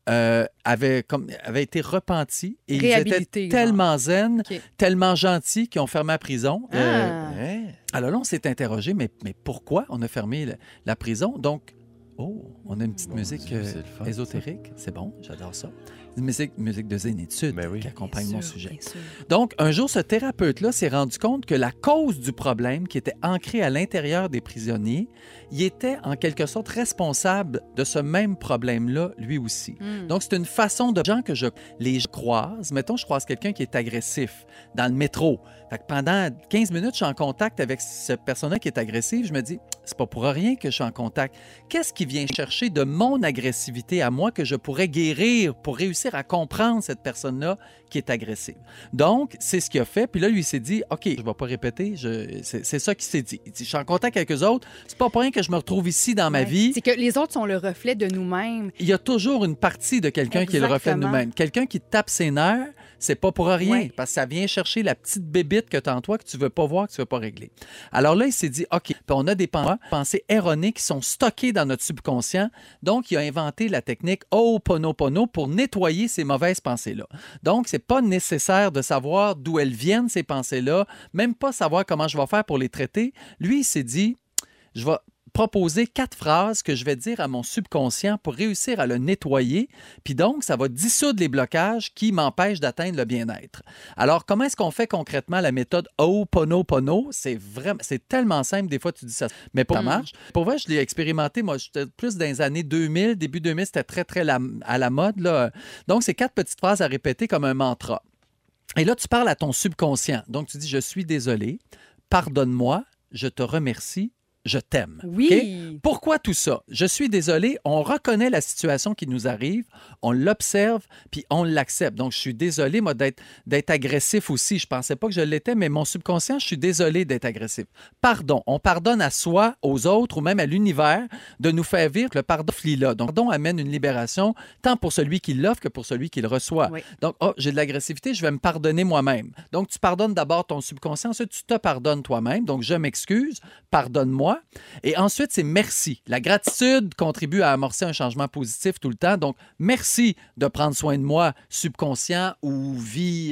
avaient été repentis et ils étaient tellement zen, tellement gentils qu'ils ont fermé la prison. Alors là, on s'est interrogé, mais pourquoi on a fermé la prison? Donc, on a une petite musique ésotérique. C'est bon, j'adore ça. Une musique de zénitude qui accompagne mon sujet. Donc, un jour, ce thérapeute-là s'est rendu compte que la cause du problème qui était ancré à l'intérieur des prisonniers, il était en quelque sorte responsable de ce même problème-là, lui aussi. Donc, c'est une façon de gens que les croise. Mettons, je croise quelqu'un qui est agressif dans le métro. Fait que pendant 15 minutes, je suis en contact avec cette personne-là qui est agressive. Je me dis, c'est pas pour rien que je suis en contact. Qu'est-ce qui vient chercher de mon agressivité à moi que je pourrais guérir pour réussir à comprendre cette personne-là qui est agressive? Donc, c'est ce qu'il a fait. Puis là, lui, il s'est dit, OK, je ne vais pas répéter, c'est ça qu'il s'est dit. Il dit, je suis en contact avec eux autres. C'est pas pour rien que je me retrouve ici dans ma vie. C'est que les autres sont le reflet de nous-mêmes. Il y a toujours une partie de quelqu'un qui est le reflet de nous-mêmes. Quelqu'un qui tape ses nerfs, c'est pas pour rien, parce que ça vient chercher la petite bébite que tu as en toi que tu veux pas voir, que tu veux pas régler. Alors là, il s'est dit, OK, puis on a des pensées erronées qui sont stockées dans notre subconscient. Donc, il a inventé la technique Ho'oponopono pour nettoyer ces mauvaises pensées-là. Donc, c'est pas nécessaire de savoir d'où elles viennent, ces pensées-là, même pas savoir comment je vais faire pour les traiter. Lui, il s'est dit, je vais proposer 4 phrases que je vais dire à mon subconscient pour réussir à le nettoyer. Puis donc, ça va dissoudre les blocages qui m'empêchent d'atteindre le bien-être. Alors, comment est-ce qu'on fait concrètement la méthode Ho'oponopono? C'est tellement simple. Des fois, tu dis ça, mais ça marche. Pour vrai, je l'ai expérimenté. Moi, j'étais plus dans les années 2000. Début 2000, c'était très, très à la mode, là. Donc, c'est 4 petites phrases à répéter comme un mantra. Et là, tu parles à ton subconscient. Donc, tu dis, je suis désolé, pardonne-moi, je te remercie, je t'aime. Oui. Okay? Pourquoi tout ça? Je suis désolé, on reconnaît la situation qui nous arrive, on l'observe, puis on l'accepte. Donc, je suis désolé, moi, d'être agressif aussi. Je pensais pas que je l'étais, mais mon subconscient, je suis désolé d'être agressif. Pardon. On pardonne à soi, aux autres ou même à l'univers de nous faire vivre le pardon là. Donc, pardon amène une libération, tant pour celui qui l'offre que pour celui qui le reçoit. Oui. Donc, j'ai de l'agressivité, je vais me pardonner moi-même. Donc, tu pardonnes d'abord ton subconscient, ensuite, tu te pardonnes toi-même. Donc, je m'excuse, pardonne-moi. Et ensuite, c'est merci. La gratitude contribue à amorcer un changement positif tout le temps. Donc, merci de prendre soin de moi, subconscient ou vie...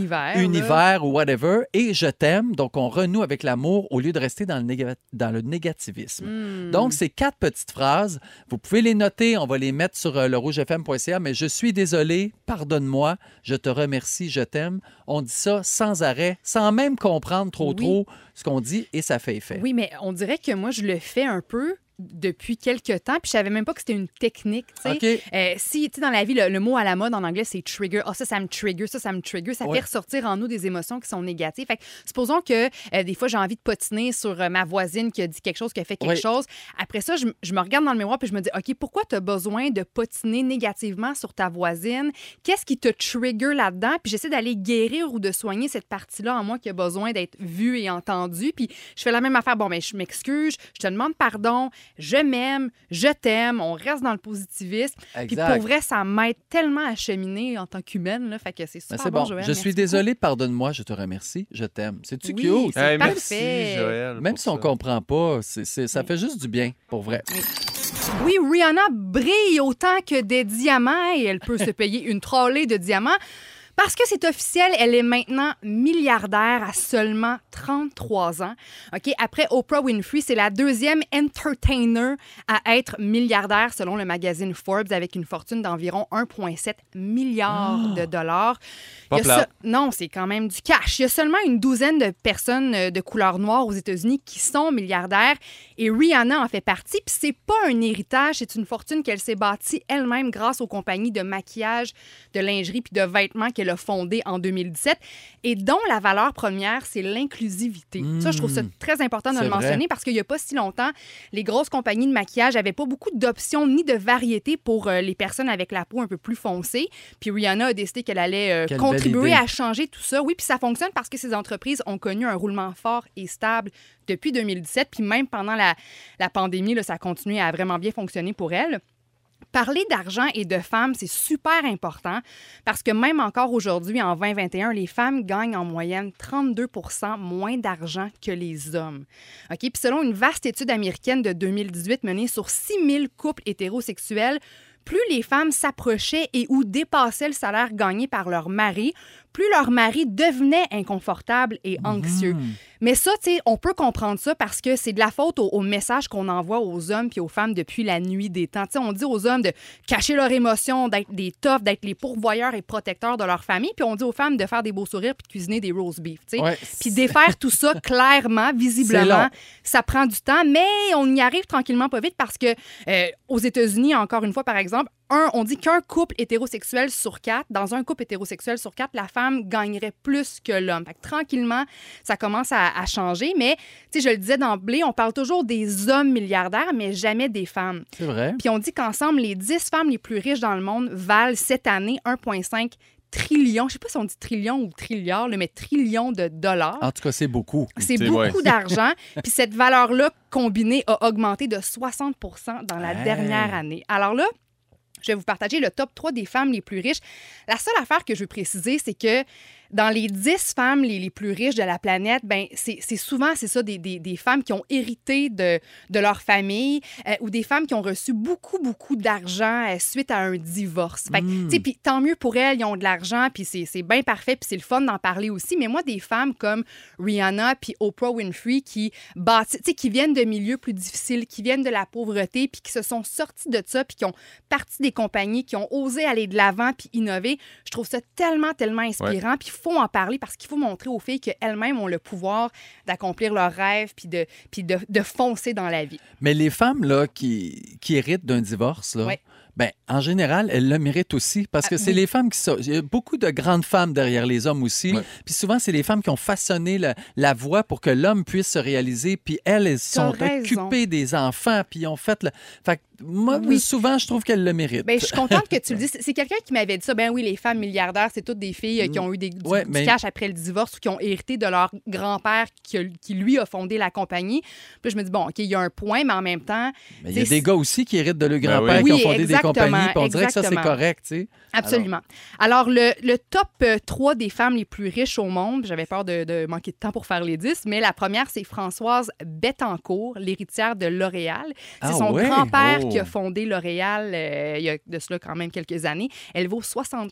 univers ou whatever. Et je t'aime. Donc, on renoue avec l'amour au lieu de rester dans le négativisme. Donc, ces 4 petites phrases, vous pouvez les noter. On va les mettre sur le rougefm.ca. Mais je suis désolé, pardonne-moi, je te remercie, je t'aime. On dit ça sans arrêt, sans même comprendre trop ce qu'on dit et ça fait effet. Oui, mais on dirait que moi, je le fais un peu depuis quelques temps, puis je savais même pas que c'était une technique, tu sais. Okay. Si, tu sais, dans la vie, le mot à la mode en anglais, c'est trigger. Ah, ça me trigger, ça me trigger. Ça fait ressortir en nous des émotions qui sont négatives. Fait que, supposons que des fois, j'ai envie de potiner sur ma voisine qui a dit quelque chose, qui a fait quelque chose. Après ça, je me regarde dans le miroir, puis je me dis, OK, pourquoi tu as besoin de potiner négativement sur ta voisine? Qu'est-ce qui te trigger là-dedans? Puis j'essaie d'aller guérir ou de soigner cette partie-là en moi qui a besoin d'être vue et entendue. Puis je fais la même affaire. Bon, mais je m'excuse, je te demande pardon. Je m'aime, je t'aime, on reste dans le positivisme. Puis pour vrai, ça m'aide tellement à cheminer en tant qu'humaine. Là, fait que c'est super bon, Joël. Je suis désolé, pardonne-moi, je te remercie, je t'aime. C'est-tu cute? C'est merci, Joël. Même si on comprend pas, ça fait juste du bien, pour vrai. Oui, Rihanna brille autant que des diamants et elle peut se payer une trolley de diamants. Parce que c'est officiel, elle est maintenant milliardaire à seulement 33 ans. OK, après Oprah Winfrey, c'est la deuxième entertainer à être milliardaire selon le magazine Forbes avec une fortune d'environ 1,7 milliard de dollars. Non, c'est quand même du cash. Il y a seulement une douzaine de personnes de couleur noire aux États-Unis qui sont milliardaires et Rihanna en fait partie. Puis c'est pas un héritage, c'est une fortune qu'elle s'est bâtie elle-même grâce aux compagnies de maquillage, de lingerie puis de vêtements qu'elle a fondées en 2017 et dont la valeur première, c'est l'inclusivité. Ça, je trouve ça très important de le mentionner parce qu'il y a pas si longtemps, les grosses compagnies de maquillage n'avaient pas beaucoup d'options ni de variété pour les personnes avec la peau un peu plus foncée. Puis Rihanna a décidé qu'elle allait contribuer à changer tout ça. Oui, puis ça fonctionne parce que ces entreprises ont connu un roulement fort et stable depuis 2017. Puis même pendant la pandémie, là, ça a continué à vraiment bien fonctionner pour elles. Parler d'argent et de femmes, c'est super important parce que même encore aujourd'hui, en 2021, les femmes gagnent en moyenne 32 % moins d'argent que les hommes. OK? Puis selon une vaste étude américaine de 2018 menée sur 6000 couples hétérosexuels, plus les femmes s'approchaient et ou dépassaient le salaire gagné par leur mari, plus leur mari devenait inconfortable et anxieux. Mais ça, tu sais, on peut comprendre ça parce que c'est de la faute au message qu'on envoie aux hommes puis aux femmes depuis la nuit des temps. Tu sais, on dit aux hommes de cacher leurs émotions, d'être des toughs, d'être les pourvoyeurs et protecteurs de leur famille, puis on dit aux femmes de faire des beaux sourires puis de cuisiner des roast beef, tu sais. Ouais. Puis défaire tout ça clairement, visiblement, ça prend du temps, mais on y arrive tranquillement pas vite parce que aux États-Unis, encore une fois, par exemple, on dit qu'un couple hétérosexuel sur 4, dans un couple hétérosexuel sur 4, la femme gagnerait plus que l'homme. Fait que tranquillement, ça commence à changer. Mais, tu sais, je le disais d'emblée, on parle toujours des hommes milliardaires, mais jamais des femmes. C'est vrai. Puis on dit qu'ensemble, les 10 femmes les plus riches dans le monde valent cette année 1,5 trillion, je sais pas si on dit trillion ou trilliard, mais trillion de dollars. En tout cas, c'est beaucoup. C'est beaucoup d'argent. Puis cette valeur-là combinée a augmenté de 60 % dans la dernière année. Alors là, je vais vous partager le top 3 des femmes les plus riches. La seule affaire que je veux préciser, c'est que dans les 10 femmes les plus riches de la planète, ben c'est souvent, c'est ça, des femmes qui ont hérité de leur famille ou des femmes qui ont reçu beaucoup d'argent suite à un divorce. Fait que, tu sais, puis tant mieux pour elles, ils ont de l'argent, puis c'est bien parfait, puis c'est le fun d'en parler aussi. Mais moi, des femmes comme Rihanna puis Oprah Winfrey qui viennent de milieux plus difficiles, qui viennent de la pauvreté, puis qui se sont sorties de ça, puis qui ont parti des compagnies, qui ont osé aller de l'avant puis innover, je trouve ça tellement inspirant. Puis il faut en parler parce qu'il faut montrer aux filles qu'elles-mêmes ont le pouvoir d'accomplir leurs rêves puis de foncer dans la vie. Mais les femmes là, qui héritent d'un divorce, là, ben, en général, elles le méritent aussi parce que c'est les femmes qui sont... Il y a beaucoup de grandes femmes derrière les hommes aussi. Ouais. Puis souvent, c'est les femmes qui ont façonné la voie pour que l'homme puisse se réaliser. Puis elles sont occupées des enfants. Puis ils ont fait... Fait que moi, souvent, je trouve qu'elles le méritent. Ben, je suis contente que tu le dises. C'est quelqu'un qui m'avait dit ça. Ben oui, les femmes milliardaires, c'est toutes des filles qui ont eu du cash après le divorce ou qui ont hérité de leur grand-père qui lui, a fondé la compagnie. Puis je me dis, bon, OK, il y a un point, mais en même temps... Mais il y a des gars aussi qui héritent de leur grand-père qui ont fondé des compagnies. Puis on dirait que ça, c'est correct, tu sais. Absolument. Alors le top 3 des femmes les plus riches au monde, j'avais peur de manquer de temps pour faire les 10, mais la première, c'est Françoise Bettencourt, l'héritière de L'Oréal. C'est son grand-père qui a fondé L'Oréal il y a de cela quand même quelques années. Elle vaut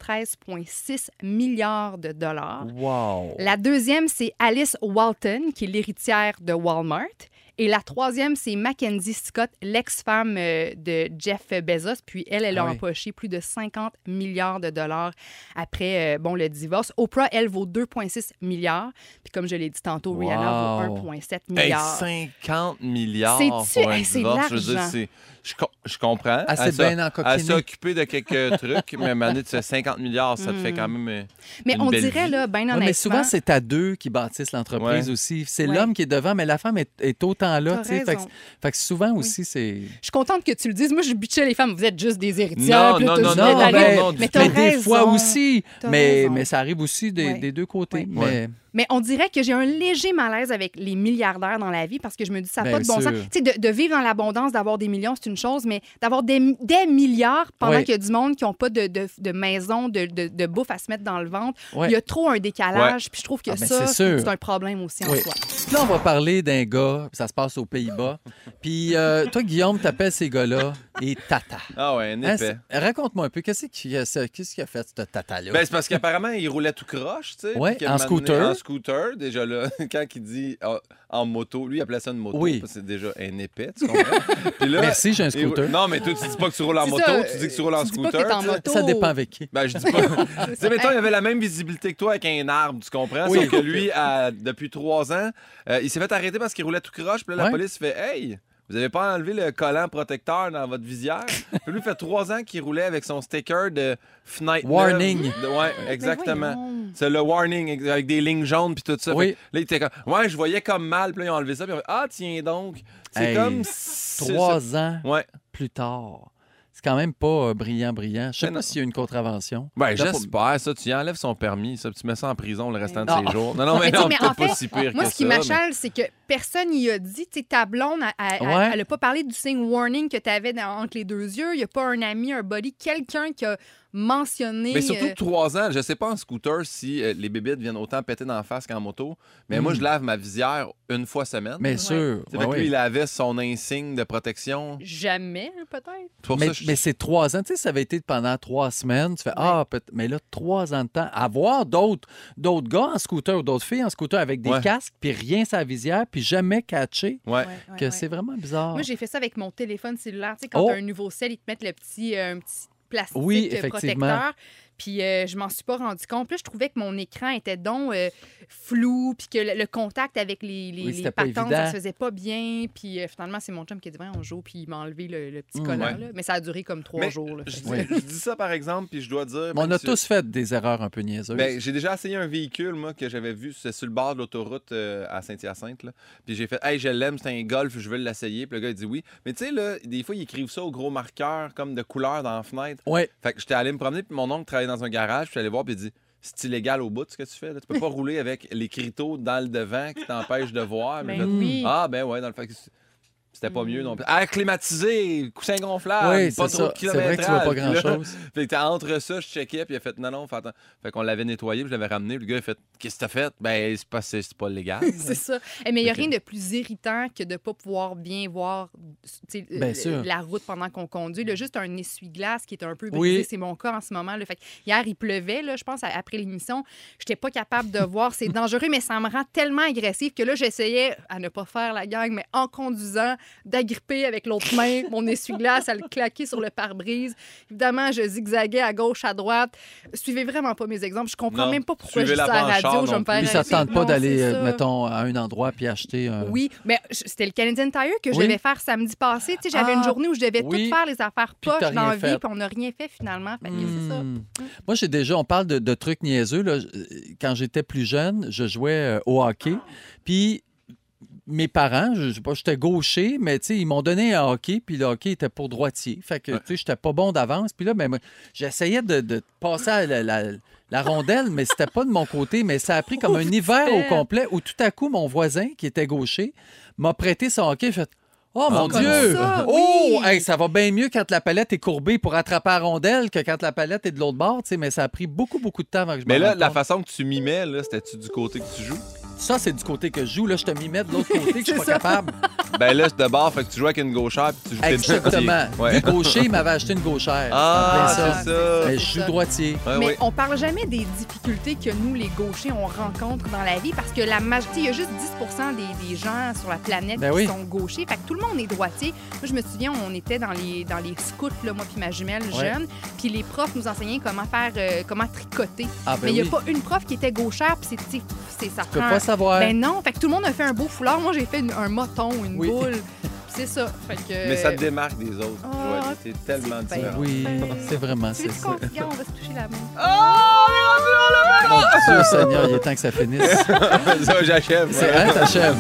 73,6 milliards de dollars. Wow. La deuxième, c'est Alice Walton, qui est l'héritière de Walmart. Et la troisième, c'est Mackenzie Scott, l'ex-femme de Jeff Bezos. Puis elle a empoché plus de 50 milliards de dollars après le divorce. Oprah, elle, vaut 2,6 milliards. Puis comme je l'ai dit tantôt, Rihanna vaut 1,7 milliard. Hey, 50 milliards pour un divorce. Je veux dire, je comprends. Elle s'est occupée de quelques trucs, mais maintenant, tu sais, 50 milliards, ça te fait quand même mais une on belle dirait, vie. Là, bien honnêtement... mais souvent, c'est à deux qui bâtissent l'entreprise aussi. C'est l'homme qui est devant, mais la femme est autant là. Fait que souvent aussi, c'est... Je suis contente que tu le dises. Moi, je butchais les femmes. Vous êtes juste des héritières. Non, mais des fois aussi. Mais ça arrive aussi des deux côtés. Mais on dirait que j'ai un léger malaise avec les milliardaires dans la vie parce que je me dis ça n'a pas de bon sens. Tu sais, de vivre dans l'abondance, d'avoir des millions, c'est une chose, mais d'avoir des milliards pendant qu'il y a du monde qui n'ont pas de maison, de bouffe à se mettre dans le ventre, il y a trop un décalage. Puis je trouve que ça, c'est un problème aussi en soi. Là, on va parler d'un gars, ça se passe aux Pays-Bas. Puis toi, Guillaume, t'appelles ces gars-là et Tata. Ah ouais, un Hein, épais. raconte-moi un peu, qu'est-ce qu'il a fait, ce Tata-là? Ben, c'est parce qu'apparemment, il roulait tout croche, tu sais. Ouais, puis qu'à un en moment donné, scooter. En scooter, déjà là, quand il dit en moto, lui, il appelait ça une moto, Oui. parce que c'est déjà un épais, tu comprends? Puis là, Merci, j'ai un scooter. Non, mais toi, tu dis pas que tu roules en C'est moto, ça, tu dis que tu roules en tu dis pas que scooter. t'es en tu sais. moto. Ça dépend avec qui. Ben, je dis pas. Tu sais, mettons, il avait la même visibilité que toi avec un arbre, tu comprends? Oui. Sauf que lui, depuis 3 ans, il s'est fait arrêter parce qu'il roulait tout croche. Puis là, la Ouais. police fait Hey, vous avez pas enlevé le collant protecteur dans votre visière? Puis lui, fait 3 ans qu'il roulait avec son sticker de fenêtre. Warning. neuve. Ouais, exactement. voyons. C'est le warning avec des lignes jaunes puis tout ça. Oui. Fait que là, il était comme Ouais, je voyais comme mal. Puis là, ils ont enlevé ça. Puis ils ont fait Ah, tiens donc. C'est Hey, comme. 3 ans Ouais. plus tard. C'est quand même pas brillant. Je sais Ben pas non. s'il y a une contravention. Ben, T'as pas- j'espère ça. Tu y enlèves son permis, ça, puis tu mets ça en prison le restant de Non. ses jours. Non, non, mais Mais tu sais, non, mais peut-être en pas fait, si pire Moi, que ce qui ça, m'achale, c'est que personne n'y a dit. Tu sais, ta blonde, Ouais. elle a pas parlé du signe warning que tu avais entre les deux yeux. Il n'y a pas un ami, un buddy, quelqu'un qui a mentionné. Mais surtout 3 ans, je sais pas en scooter si les bébites viennent autant péter dans la face qu'en moto, mais moi, je lave ma visière une fois semaine. Mais sûr. Tu sais, ouais, fait que lui, ouais. il avait son insigne de protection. Jamais, peut-être. Pour Mais, ça, je- mais c'est 3 ans. Tu sais, ça avait été pendant 3 semaines. Tu fais, mais là, 3 ans de temps. Avoir d'autres gars en scooter ou d'autres filles en scooter avec des Ouais. casques, puis rien sur la visière, puis jamais catché, Ouais. que c'est vraiment bizarre. Moi, j'ai fait ça avec mon téléphone cellulaire. Tu sais, quand Oh. tu as un nouveau sel, ils te mettent le petit, un petit plastique Oui, effectivement. protecteur. Puis je m'en suis pas rendu compte. Puis là, je trouvais que mon écran était donc flou, puis que le contact avec les c'était pas patentes, évident. ça se faisait pas bien. Puis finalement, c'est mon chum qui a dit « on joue », puis il m'a enlevé le petit collant. Ouais. Là. Mais ça a duré comme 3 Mais jours. Là. Je Fait dis, que- je dis ça par exemple, puis je dois dire. Mais on même a si- tous fait des erreurs un peu niaiseuses. Ben, j'ai déjà essayé un véhicule, moi, que j'avais vu, c'est sur le bord de l'autoroute à Saint-Hyacinthe. Là. Puis j'ai fait, hey, je l'aime, c'est un Golf, je veux l'essayer. Puis le gars, il dit oui. Mais tu sais, là, des fois, ils écrivent ça au gros marqueur, comme de couleur dans la fenêtre. Ouais. Fait que j'étais allé me promener, puis mon oncle travaillait dans un garage, puis je suis allé voir, puis il dit, c'est illégal au bout de ce que tu fais. Là. Tu peux pas rouler avec les criteaux dans le devant qui t'empêchent de voir. Puis Ben j'ai fait, oui. Ah, ben ouais, dans le fait que c'était pas mieux non plus. Air climatisé, coussin gonflable, Oui, pas c'est trop ça. de C'est vrai que tu vois pas kilométrage. Puis là, grand-chose. Fait que entre ça, je checkais, puis il a fait non, fais attends. Fait qu'on l'avait nettoyé, puis je l'avais ramené, puis le gars a fait qu'est-ce que t'as fait? Ben, c'est pas légal. C'est ça. Mais il n'y a Ok. rien de plus irritant que de ne pas pouvoir bien voir tu sais, Bien sûr. la route pendant qu'on conduit. Là, juste un essuie-glace qui est un peu Oui. brisé. C'est mon cas en ce moment. Là. Fait que hier, il pleuvait, là, je pense, après l'émission. Je n'étais pas capable de voir. C'est dangereux, mais ça me rend tellement agressive que là, j'essayais, à ne pas faire la gang, mais en conduisant, d'agripper avec l'autre main mon essuie-glace, à le claquer sur le pare-brise. Évidemment, je zigzaguais à gauche, à droite. Suivez vraiment pas mes exemples. Je comprends Non. même pas pourquoi je Suivez dis ça la à la branchard radio. Je vais non me faire Puis ça arrêter. ne tente pas Non, d'aller, c'est ça. mettons, à un endroit puis acheter un... Oui, mais c'était le Canadian Tire que je Oui. devais faire samedi passé. Tu sais, j'avais Ah, une journée où je devais oui. tout faire les affaires Puis t'as poches dans rien la vie, fait. puis on n'a rien fait finalement. Fait que c'est ça. Moi, j'ai déjà, on parle de trucs niaiseux. Là. Quand j'étais plus jeune, je jouais au hockey. Puis mes parents, je sais pas, j'étais gaucher, mais tu sais, ils m'ont donné un hockey, puis le hockey était pour droitier. Fait que, tu sais, j'étais pas bon d'avance. Puis là, ben, moi, j'essayais de passer à la rondelle, mais c'était pas de mon côté. Mais ça a pris comme un hiver au complet où tout à coup, mon voisin, qui était gaucher, m'a prêté son hockey. J'ai fait oh mon comme Dieu! ça, Oh! oui. Hey, ça va bien mieux quand la palette est courbée pour attraper la rondelle que quand la palette est de l'autre bord, tu sais, mais ça a pris beaucoup de temps avant que je Mais m'en là, rende la compte. façon que tu mimais, là, c'était-tu du côté que tu joues? Ça, c'est du côté que je joue. Là, je te m'y mets de l'autre côté que je suis pas C'est ça. capable. Ben là, c'est de bord, fait que tu jouais avec une gauchère, puis tu jouais Exactement. Ouais. Le gaucher, il m'avait acheté une gauchère. Ah, C'est en plein c'est ça. Mais je c'est joue ça. droitier. Ouais, Mais ouais. on parle jamais des difficultés que nous, les gauchers, on rencontre dans la vie parce que la majorité, il y a juste 10 des gens sur la planète Ben qui oui. sont gauchers. Fait que tout le monde est droitier. Moi, je me souviens, on était dans les scouts, là, moi puis ma jumelle Ouais. jeune, puis les profs nous enseignaient comment faire, comment tricoter. Ah, ben Mais il n'y a oui. pas une prof qui était gauchère, puis ça Tu peux prend... pas savoir. Ben non, fait que tout le monde a fait un beau foulard. Moi, j'ai fait un moton, une Oui. boule. C'est ça. Fait que... Mais ça te démarque des autres. Ah, Joanie. C'est tellement c'est différent. Oui, c'est vraiment Tu c'est veux ça. qu'on regarde, on va se toucher la main. Mon Dieu Seigneur, il est temps que ça finisse. Ça, j'achève. C'est hein, t'achèves.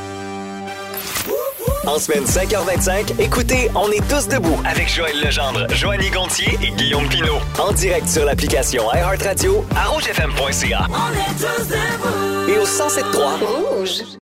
En semaine 5h25, écoutez On est tous debout avec Joël Legendre, Joanie Gontier et Guillaume Pinault. En direct sur l'application iHeartRadio, à rougefm.ca On est tous debout. et au 107.3 Rouge.